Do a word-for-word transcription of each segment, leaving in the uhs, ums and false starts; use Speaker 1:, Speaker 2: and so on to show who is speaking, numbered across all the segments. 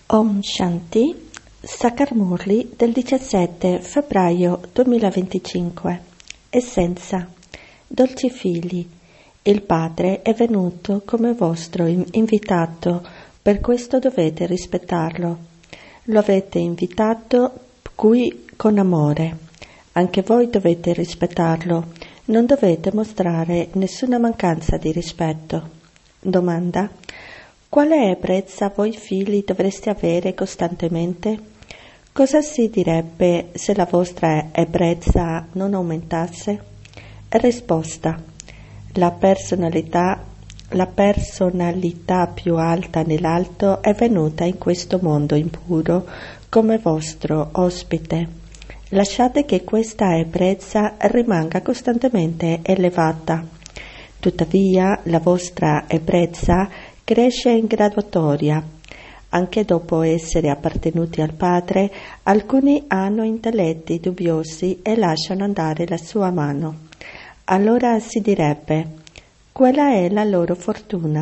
Speaker 1: Om Shanti, Sakarmurli del diciassette febbraio duemilaventicinque. Essenza. Dolci figli, il Padre è venuto come vostro invitato, per questo dovete rispettarlo. Lo avete invitato qui con amore. Anche voi dovete rispettarlo. Non dovete mostrare nessuna mancanza di rispetto. Domanda. Quale ebbrezza voi figli dovreste avere costantemente? Cosa si direbbe se la vostra ebbrezza non aumentasse? Risposta. La personalità, la personalità più alta nell'alto è venuta in questo mondo impuro come vostro ospite. Lasciate che questa ebbrezza rimanga costantemente elevata. Tuttavia, la vostra ebbrezza cresce in graduatoria. Anche dopo essere appartenuti al Padre, alcuni hanno intelletti dubbiosi e lasciano andare la sua mano. Allora si direbbe, quella è la loro fortuna.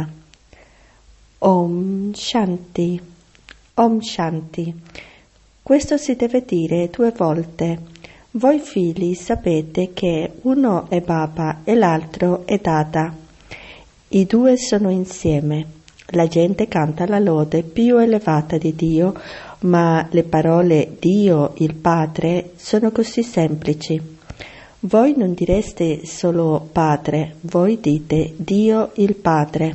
Speaker 1: Om Shanti, Om Shanti. Questo si deve dire due volte. Voi figli sapete che uno è Baba e l'altro è Dada. I due sono insieme. La gente canta la lode più elevata di Dio, ma le parole Dio, il Padre, sono così semplici. Voi non direste solo Padre, voi dite Dio il Padre.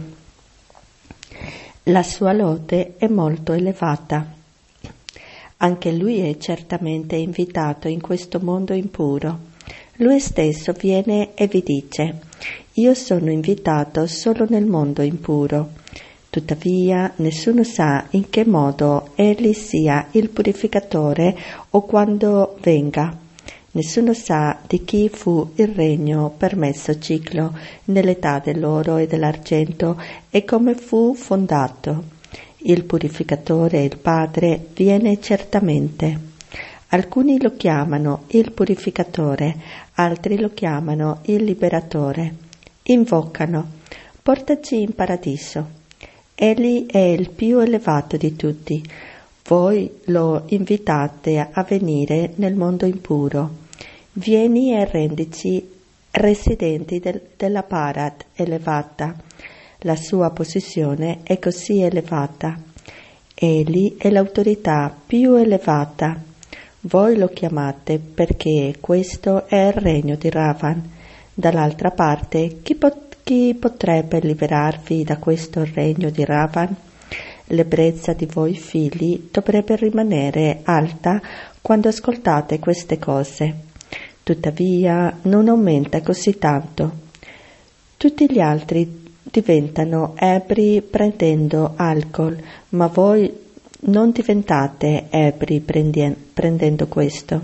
Speaker 1: La sua lode è molto elevata. Anche lui è certamente invitato in questo mondo impuro. Lui stesso viene e vi dice, io sono invitato solo nel mondo impuro. Tuttavia nessuno sa in che modo egli sia il purificatore o quando venga. Nessuno sa di chi fu il regno permesso ciclo nell'età dell'oro e dell'argento e come fu fondato. Il purificatore, il Padre, viene certamente. Alcuni lo chiamano il purificatore, altri lo chiamano il liberatore. Invocano, portaci in paradiso. Egli è il più elevato di tutti. Voi lo invitate a venire nel mondo impuro. Vieni e rendici residenti del, della Bharat elevata. La sua posizione è così elevata. Egli è l'autorità più elevata. Voi lo chiamate perché questo è il regno di Ravan. Dall'altra parte, chi pot- Chi potrebbe liberarvi da questo regno di Ravan? L'ebbrezza di voi figli dovrebbe rimanere alta quando ascoltate queste cose. Tuttavia non aumenta così tanto. Tutti gli altri diventano ebbri prendendo alcol, ma voi non diventate ebbri prendendo questo.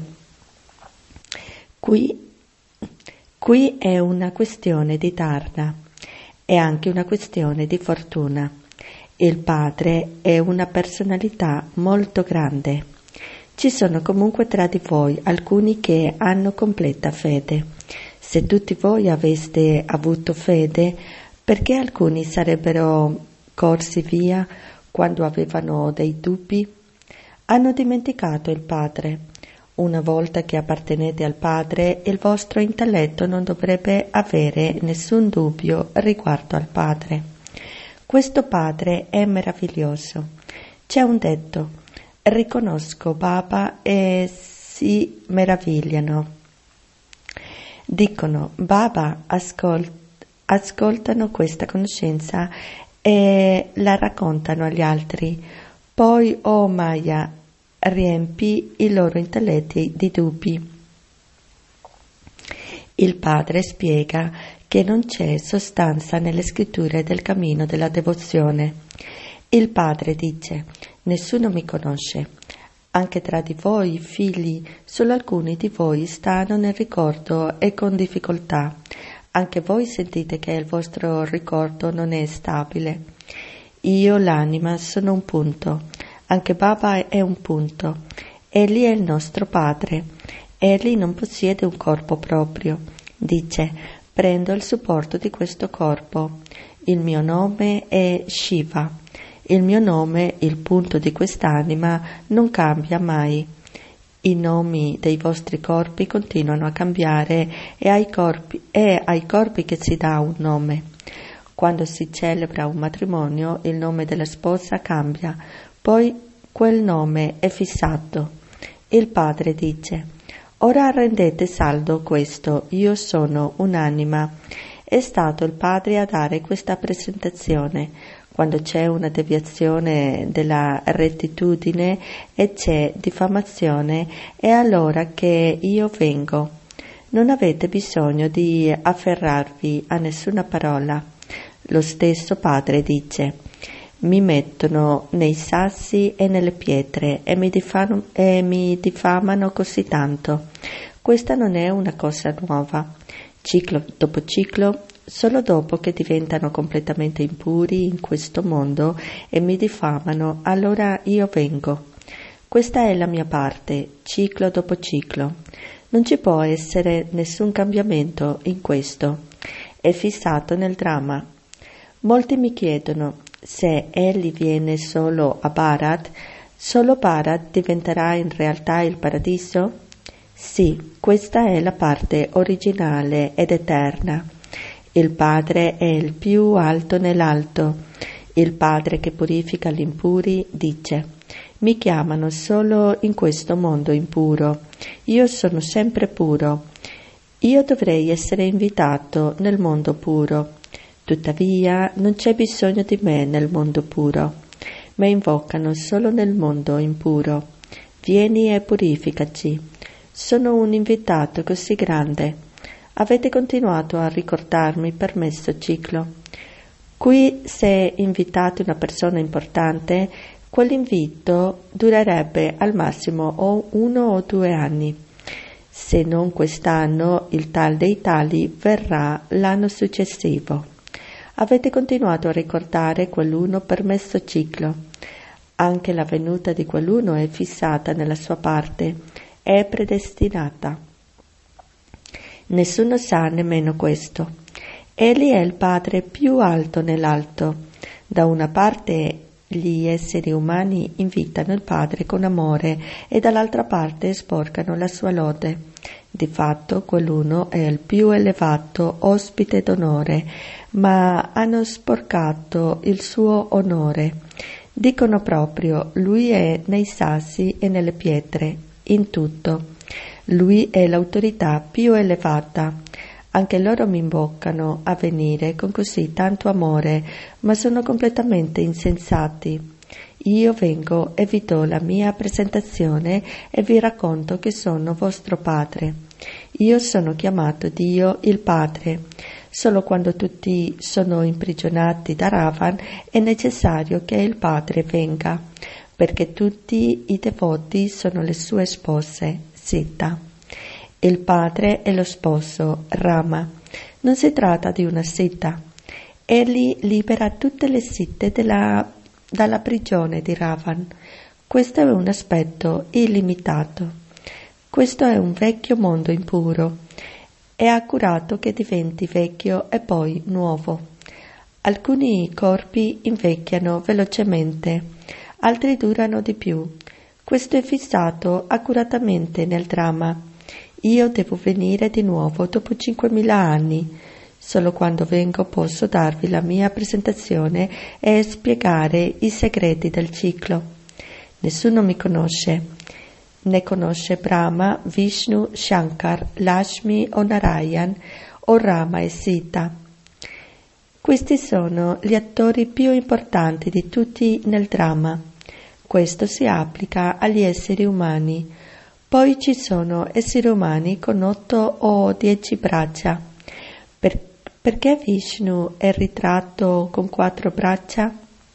Speaker 1: Qui Qui è una questione di dharna, è anche una questione di fortuna. Il Padre è una personalità molto grande. Ci sono comunque tra di voi alcuni che hanno completa fede. Se tutti voi aveste avuto fede, perché alcuni sarebbero corsi via quando avevano dei dubbi? Hanno dimenticato il Padre. Una volta che appartenete al Padre, il vostro intelletto non dovrebbe avere nessun dubbio riguardo al Padre. Questo Padre è meraviglioso. C'è un detto, riconosco Baba e si meravigliano. Dicono, Baba, ascolt- ascoltano questa conoscenza e la raccontano agli altri. Poi, oh Maya, riempì i loro intelletti di dubbi. Il Padre spiega che non c'è sostanza nelle scritture del cammino della devozione. Il Padre dice, nessuno mi conosce. Anche tra di voi, figli, solo alcuni di voi stanno nel ricordo e con difficoltà. Anche voi sentite che il vostro ricordo non è stabile. Io, l'anima, sono un punto. Anche Baba è un punto. Egli è il nostro Padre. Egli non possiede un corpo proprio. Dice, prendo il supporto di questo corpo. Il mio nome è Shiva. Il mio nome, il punto di quest'anima, non cambia mai. I nomi dei vostri corpi continuano a cambiare e ai corpi, è ai corpi che si dà un nome. Quando si celebra un matrimonio, il nome della sposa cambia, poi quel nome è fissato. Il padre dice: ora rendete saldo questo, io sono un'anima. È stato il padre a dare questa presentazione. Quando c'è una deviazione della rettitudine e c'è diffamazione, è allora che io vengo. Non avete bisogno di afferrarvi a nessuna parola. Lo stesso padre dice: mi mettono nei sassi e nelle pietre e mi, difam- e mi diffamano così tanto. Questa non è una cosa nuova. Ciclo dopo ciclo, solo dopo che diventano completamente impuri in questo mondo e mi diffamano, allora io vengo. Questa è la mia parte, ciclo dopo ciclo. Non ci può essere nessun cambiamento in questo. È fissato nel dramma. Molti mi chiedono: se egli viene solo a Bharat, solo Bharat diventerà in realtà il paradiso? Sì, questa è la parte originale ed eterna. Il Padre è il più alto nell'alto. Il Padre che purifica gli impuri dice: mi chiamano solo in questo mondo impuro. Io sono sempre puro. Io dovrei essere invitato nel mondo puro. Tuttavia non c'è bisogno di me nel mondo puro. Mi invocano solo nel mondo impuro. Vieni e purificaci. Sono un invitato così grande. Avete continuato a ricordarmi per messo ciclo. Qui, se invitate una persona importante, quell'invito durerebbe al massimo o uno o due anni. Se non quest'anno, il tal dei tali verrà l'anno successivo. Avete continuato a ricordare quell'uno per messo ciclo. Anche la venuta di quell'uno è fissata nella sua parte, è predestinata. Nessuno sa nemmeno questo. Egli è il Padre più alto nell'alto. Da una parte gli esseri umani invitano il Padre con amore e dall'altra parte sporcano la sua lode. Di fatto quell'uno è il più elevato ospite d'onore, ma hanno sporcato il suo onore. Dicono proprio: lui è nei sassi e nelle pietre, in tutto. Lui è l'autorità più elevata. Anche loro mi imboccano a venire con così tanto amore, ma sono completamente insensati. Io vengo e vi do la mia presentazione e vi racconto che sono vostro Padre. Io sono chiamato Dio il Padre. Solo quando tutti sono imprigionati da Ravan è necessario che il Padre venga, perché tutti i devoti sono le sue spose, Sita. Il padre è lo sposo, Rama. Non si tratta di una Sita. Egli libera tutte le Site della, dalla prigione di Ravan. Questo è un aspetto illimitato. Questo è un vecchio mondo impuro. È accurato che diventi vecchio e poi nuovo. Alcuni corpi invecchiano velocemente, altri durano di più. Questo è fissato accuratamente nel dramma. Io devo venire di nuovo dopo cinquemila anni. Solo quando vengo posso darvi la mia presentazione e spiegare i segreti del ciclo. Nessuno mi conosce. Ne conosce Brahma, Vishnu, Shankar, Lakshmi o Narayan, o Rama e Sita. Questi sono gli attori più importanti di tutti nel dramma. Questo si applica agli esseri umani. Poi ci sono esseri umani con otto o dieci braccia. Per, perché Vishnu è ritratto con quattro braccia?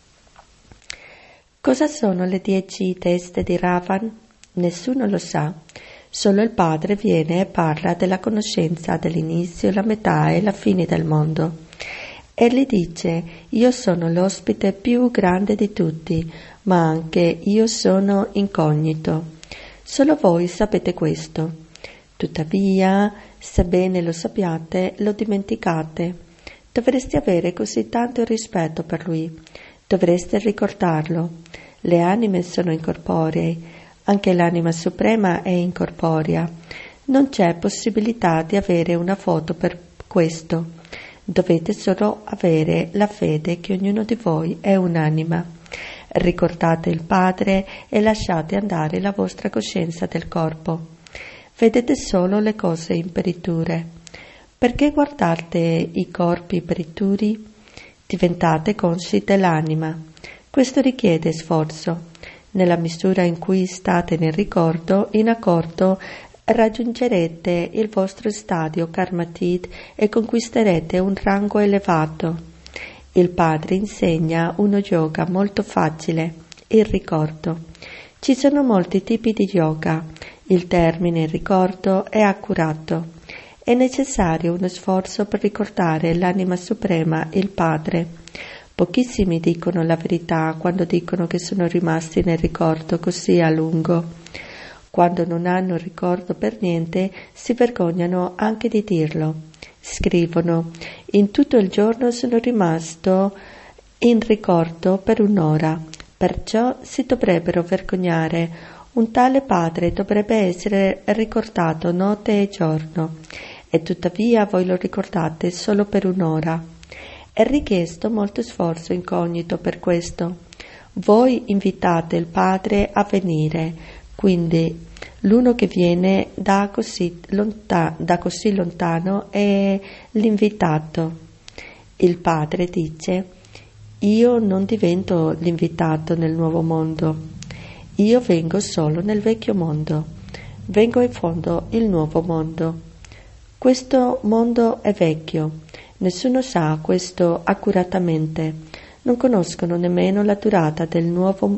Speaker 1: Cosa sono le dieci teste di Ravan? Nessuno lo sa. Solo il Padre viene e parla della conoscenza dell'inizio, la metà e la fine del mondo. Egli dice: io sono l'ospite più grande di tutti, ma anche io sono incognito. Solo voi sapete questo. Tuttavia, sebbene lo sappiate, lo dimenticate. Dovreste avere così tanto rispetto per lui. Dovreste ricordarlo. Le anime sono incorporee, anche l'anima suprema è incorporea. Non c'è possibilità di avere una foto per questo. Dovete solo avere la fede che ognuno di voi è un'anima. Ricordate il Padre e lasciate andare la vostra coscienza del corpo. Vedete solo le cose imperiture. Perché guardate i corpi perituri? Diventate consci dell'anima. Questo richiede sforzo. Nella misura in cui state nel ricordo, in accordo, raggiungerete il vostro stadio karmatid e conquisterete un rango elevato. Il Padre insegna uno yoga molto facile, il ricordo. Ci sono molti tipi di yoga. Il termine ricordo è accurato. È necessario uno sforzo per ricordare l'anima suprema, il Padre. Pochissimi dicono la verità quando dicono che sono rimasti nel ricordo così a lungo. Quando non hanno ricordo per niente, si vergognano anche di dirlo. Scrivono: in tutto il giorno sono rimasto in ricordo per un'ora, perciò si dovrebbero vergognare. Un tale padre dovrebbe essere ricordato notte e giorno, e tuttavia voi lo ricordate solo per un'ora. È richiesto molto sforzo incognito per questo. Voi invitate il Padre a venire, quindi l'uno che viene da così, lonta- da così lontano è l'invitato. Il Padre dice: io non divento l'invitato nel nuovo mondo, io vengo solo nel vecchio mondo, vengo e fondo il nuovo mondo. Questo mondo è vecchio, nessuno sa questo accuratamente, non conoscono nemmeno la durata del nuovo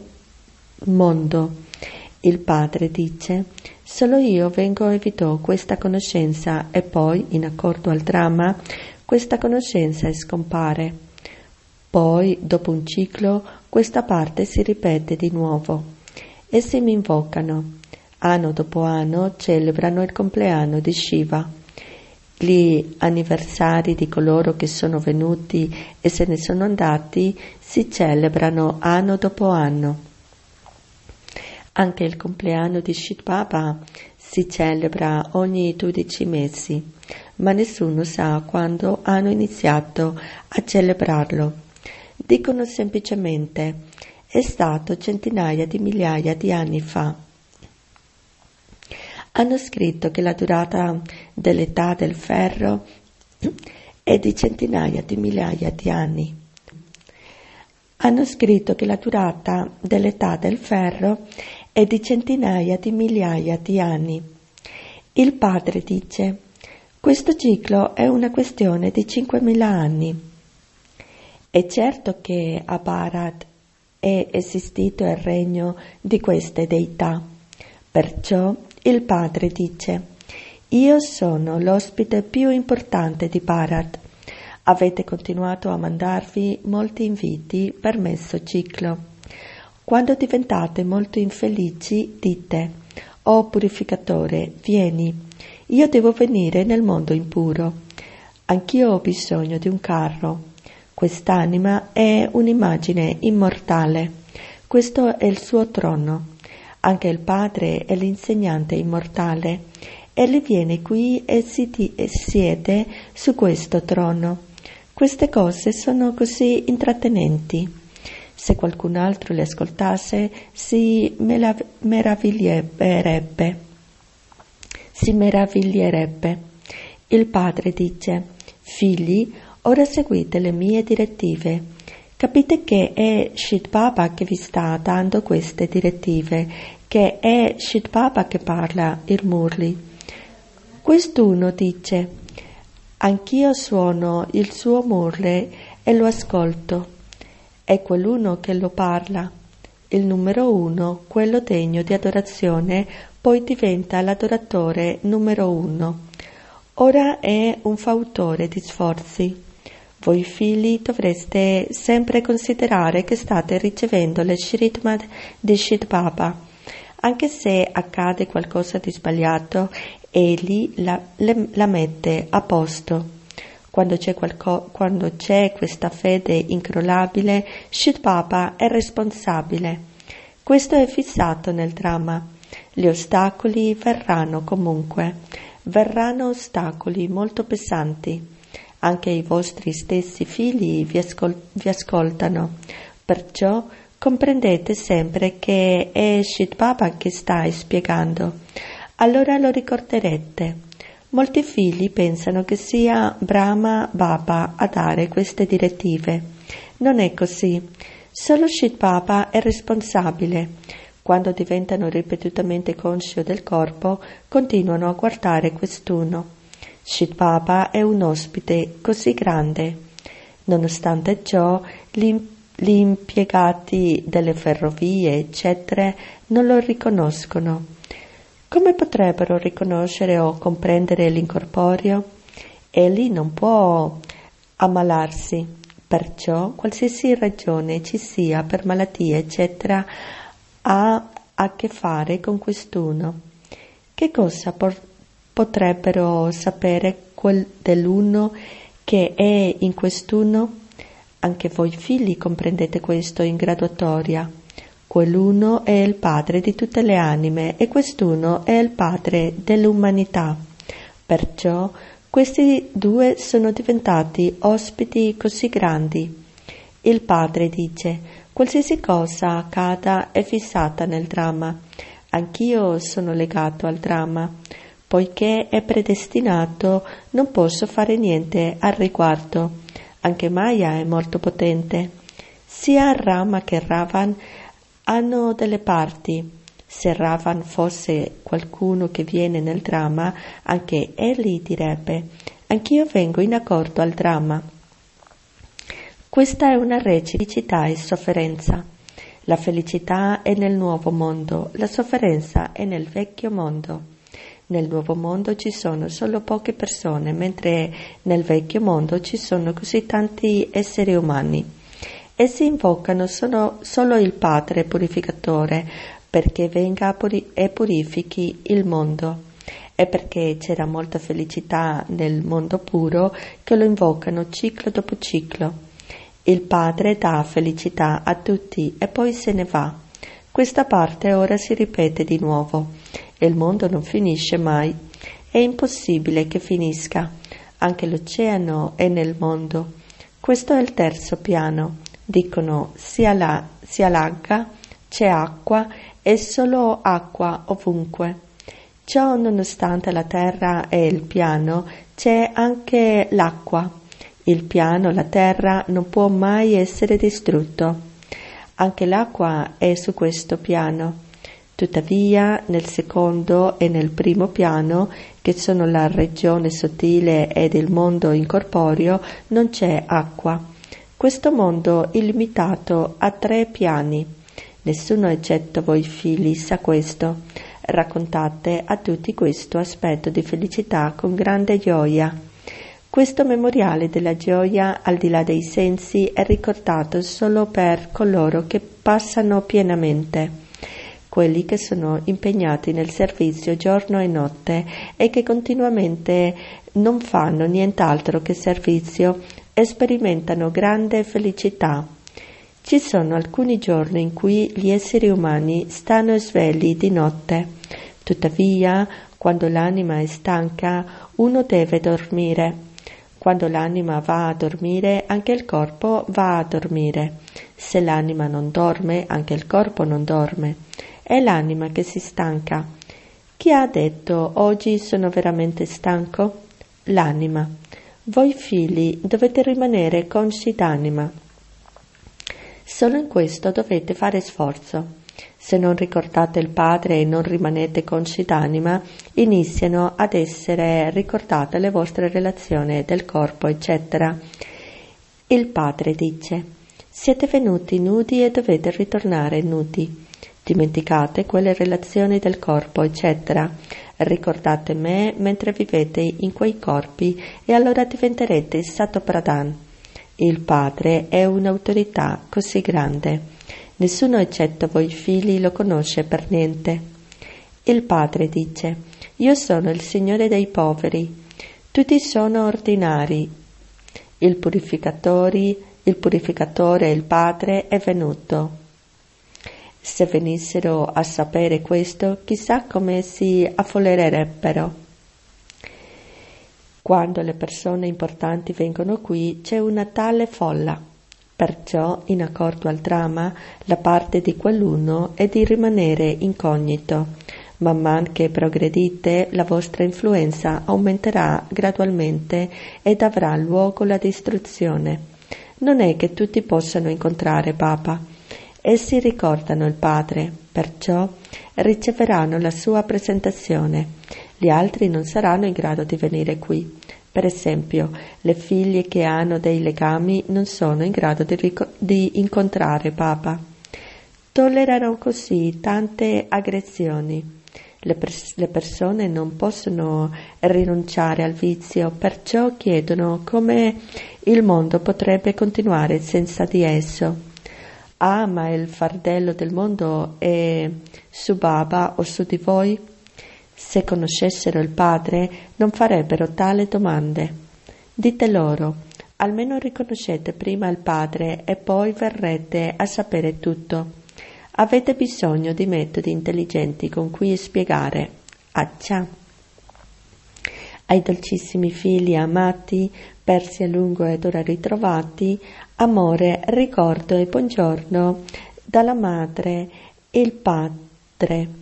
Speaker 1: mondo. Il Padre dice: solo io vengo e vi do questa conoscenza, e poi, in accordo al dramma, questa conoscenza scompare. Poi, dopo un ciclo, questa parte si ripete di nuovo. Essi mi invocano. Anno dopo anno celebrano il compleanno di Shiva. Gli anniversari di coloro che sono venuti e se ne sono andati si celebrano anno dopo anno. Anche il compleanno di Shit Baba si celebra ogni dodici mesi, ma nessuno sa quando hanno iniziato a celebrarlo. Dicono semplicemente: è stato centinaia di migliaia di anni fa. Hanno scritto che la durata dell'età del ferro è di centinaia di migliaia di anni. Hanno scritto che la durata dell'età del ferro è di centinaia di migliaia di anni. Il Padre dice: questo ciclo è una questione di cinquemila anni. È certo che a Bharat è esistito il regno di queste deità. Perciò il Padre dice: io sono l'ospite più importante di Bharat. Avete continuato a mandarvi molti inviti per messo ciclo. Quando diventate molto infelici, dite: «Oh purificatore, vieni, io devo venire nel mondo impuro. Anch'io ho bisogno di un carro. Quest'anima è un'immagine immortale. Questo è il suo trono. Anche il Padre è l'insegnante immortale. Egli viene qui e si e siede su questo trono. Queste cose sono così intrattenenti. Se qualcun altro le ascoltasse, si meraviglierebbe. Si meraviglierebbe. Il Padre dice: figli, ora seguite le mie direttive. Capite che è Shit Baba che vi sta dando queste direttive, che è Shit Baba che parla, il Murli. Quest'uno dice: anch'io suono il suo Murli e lo ascolto. È quell'uno che lo parla. Il numero uno, quello degno di adorazione, poi diventa l'adoratore numero uno. Ora è un fautore di sforzi. Voi figli dovreste sempre considerare che state ricevendo le Shritmad di Shit Baba. Anche se accade qualcosa di sbagliato, egli la, le, la mette a posto. Quando c'è, qualco, quando c'è questa fede incrollabile, Shiv Baba è responsabile. Questo è fissato nel dramma. Gli ostacoli verranno comunque. Verranno ostacoli molto pesanti. Anche i vostri stessi figli vi, ascol- vi ascoltano. Perciò comprendete sempre che è Shiv Baba che sta spiegando. Allora lo ricorderete. Molti figli pensano che sia Brahma Baba a dare queste direttive. Non è così. Solo Shiv Baba è responsabile. Quando diventano ripetutamente consci del corpo, continuano a guardare quest'uno. Shiv Baba è un ospite così grande. Nonostante ciò, gli, gli impiegati delle ferrovie, eccetera, non lo riconoscono. Come potrebbero riconoscere o comprendere l'incorporeo? Egli non può ammalarsi, perciò qualsiasi ragione ci sia per malattie, eccetera, ha a che fare con quest'uno. Che cosa por- potrebbero sapere quel dell'uno che è in quest'uno? Anche voi figli comprendete questo in graduatoria. Quell'uno è il padre di tutte le anime e quest'uno è il padre dell'umanità. Perciò questi due sono diventati ospiti così grandi. Il padre dice: qualsiasi cosa accada è fissata nel dramma. Anch'io sono legato al dramma. Poiché è predestinato, non posso fare niente al riguardo. Anche Maya è molto potente. Sia Rama che Ravan hanno delle parti. Se Ravan fosse qualcuno che viene nel dramma, anche egli direbbe: anch'io vengo in accordo al dramma. Questa è una reciprocità e sofferenza. La felicità è nel nuovo mondo, la sofferenza è nel vecchio mondo. Nel nuovo mondo ci sono solo poche persone, mentre nel vecchio mondo ci sono così tanti esseri umani. Essi invocano solo, solo il Padre purificatore perché venga puri- e purifichi il mondo. E perché c'era molta felicità nel mondo puro che lo invocano ciclo dopo ciclo. Il Padre dà felicità a tutti e poi se ne va. Questa parte ora si ripete di nuovo. Il mondo non finisce mai. È impossibile che finisca. Anche l'oceano è nel mondo. Questo è il terzo piano. Dicono si, alla, si allarga, c'è acqua e solo acqua ovunque. Ciò nonostante la terra e il piano, c'è anche l'acqua. Il piano, la terra, non può mai essere distrutto. Anche l'acqua è su questo piano. Tuttavia, nel secondo e nel primo piano, che sono la regione sottile ed il mondo incorporeo, non c'è acqua. Questo mondo illimitato ha tre piani. Nessuno eccetto voi figli sa questo. Raccontate a tutti questo aspetto di felicità con grande gioia. Questo memoriale della gioia al di là dei sensi è ricordato solo per coloro che passano pienamente. Quelli che sono impegnati nel servizio giorno e notte e che continuamente non fanno nient'altro che servizio e sperimentano grande felicità. Ci sono alcuni giorni in cui gli esseri umani stanno svegli di notte. Tuttavia, quando l'anima è stanca, uno deve dormire. Quando l'anima va a dormire, anche il corpo va a dormire. Se l'anima non dorme, anche il corpo non dorme. È l'anima che si stanca. Chi ha detto oggi sono veramente stanco? L'anima. Voi figli dovete rimanere consci d'anima. Solo in questo dovete fare sforzo. Se non ricordate il Padre e non rimanete consci d'anima, iniziano ad essere ricordate le vostre relazioni del corpo, eccetera. Il Padre dice: siete venuti nudi e dovete ritornare nudi. Dimenticate quelle relazioni del corpo, eccetera. Ricordate me mentre vivete in quei corpi e allora diventerete Sato Pradhan. Il Padre è un'autorità così grande. Nessuno eccetto voi figli lo conosce per niente. Il Padre dice: io sono il Signore dei poveri. Tutti sono ordinari. il purificatore, il purificatore, il Padre, è venuto. Se venissero a sapere questo, chissà come si affollerebbero. Quando le persone importanti vengono qui, c'è una tale folla. Perciò, in accordo al dramma, la parte di quell'uno è di rimanere incognito. Man mano che progredite, la vostra influenza aumenterà gradualmente ed avrà luogo la distruzione. Non è che tutti possano incontrare Papa. Essi ricordano il Padre, perciò riceveranno la sua presentazione. Gli altri non saranno in grado di venire qui. Per esempio, le figlie che hanno dei legami non sono in grado di, ric- di incontrare Papa. Tollerano così tante aggressioni. Le, pers- le persone non possono rinunciare al vizio, perciò chiedono come il mondo potrebbe continuare senza di esso. Ah, ma il fardello del mondo è su Baba o su di voi? Se conoscessero il Padre non farebbero tale domande. Dite loro, almeno riconoscete prima il Padre e poi verrete a sapere tutto. Avete bisogno di metodi intelligenti con cui spiegare. Accia. Ai dolcissimi figli amati, persi a lungo ed ora ritrovati, amore, ricordo e buongiorno dalla madre, il Padre.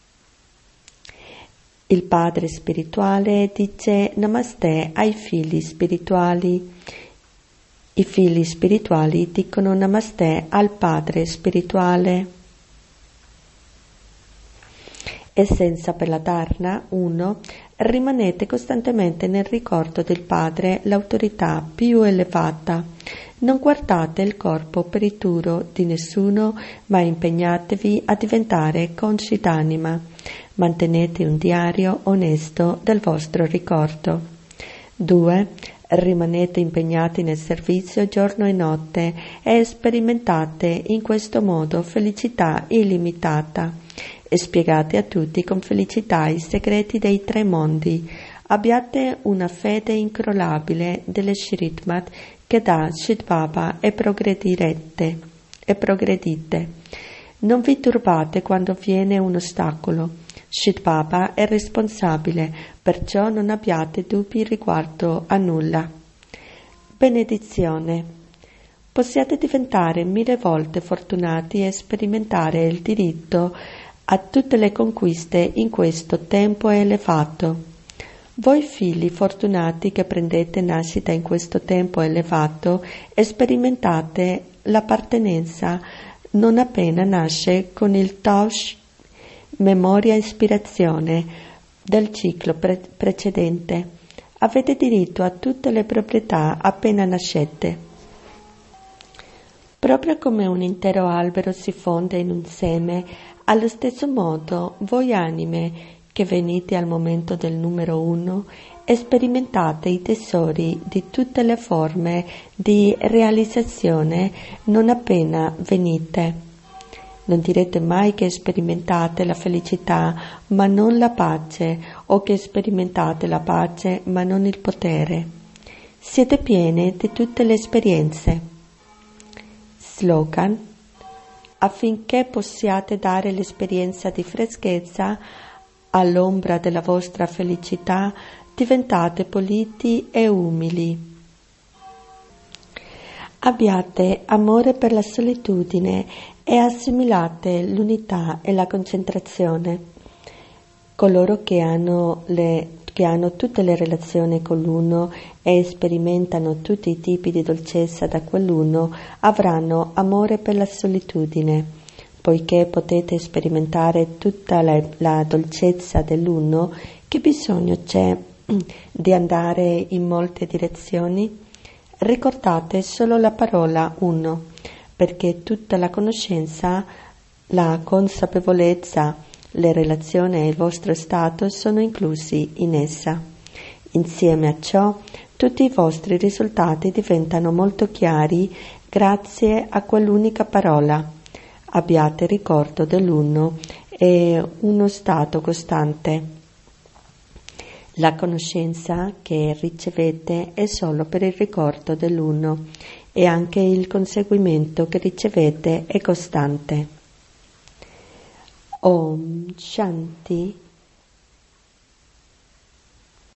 Speaker 1: Il Padre spirituale dice Namaste ai figli spirituali. I figli spirituali dicono Namaste al Padre spirituale. Essenza per la Dharna, uno. Rimanete costantemente nel ricordo del Padre, l'autorità più elevata. Non guardate il corpo perituro di nessuno, ma impegnatevi a diventare consci d'anima. Mantenete un diario onesto del vostro ricordo. due. Rimanete impegnati nel servizio giorno e notte e sperimentate in questo modo felicità illimitata. E spiegate a tutti con felicità i segreti dei tre mondi. Abbiate una fede incrollabile delle Shritmat che dà Shri Baba e progredirete. E progredite. Non vi turbate quando viene un ostacolo. Shri Baba è responsabile, perciò non abbiate dubbi riguardo a nulla. Benedizione. Possiate diventare mille volte fortunati e sperimentare il diritto a tutte le conquiste in questo tempo elevato. Voi figli fortunati che prendete nascita in questo tempo elevato e sperimentate l'appartenenza non appena nasce con il Taush, memoria e ispirazione del ciclo pre- precedente. Avete diritto a tutte le proprietà appena nascete. Proprio come un intero albero si fonde in un seme, allo stesso modo voi anime che venite al momento del numero uno e sperimentate i tesori di tutte le forme di realizzazione non appena venite. Non direte mai che sperimentate la felicità ma non la pace, o che sperimentate la pace ma non il potere. Siete pieni di tutte le esperienze. Slogan: affinché possiate dare l'esperienza di freschezza all'ombra della vostra felicità, diventate puliti e umili. Abbiate amore per la solitudine e assimilate l'unità e la concentrazione. Coloro che hanno, le, che hanno tutte le relazioni con l'uno e sperimentano tutti i tipi di dolcezza da quell'uno avranno amore per la solitudine. Poiché potete sperimentare tutta la, la dolcezza dell'uno, che bisogno c'è di andare in molte direzioni? Ricordate solo la parola uno, perché tutta la conoscenza, la consapevolezza, le relazioni e il vostro stato sono inclusi in essa. Insieme a ciò, tutti i vostri risultati diventano molto chiari grazie a quell'unica parola. Abbiate ricordo dell'uno e uno stato costante. La conoscenza che ricevete è solo per il ricordo dell'uno e anche il conseguimento che ricevete è costante. Om Shanti